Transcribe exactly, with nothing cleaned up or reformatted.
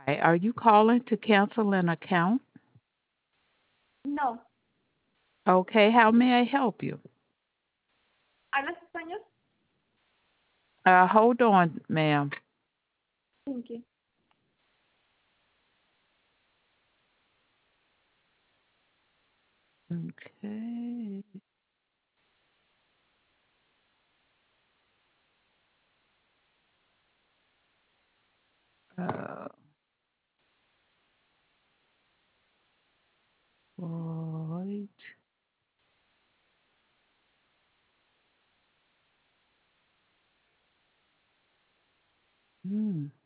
Hi, are you calling to cancel an account? No. Okay, how may I help you? ¿Hablas español? Uh, hold on, ma'am. Thank you. Okay. Uh, right. Hmm.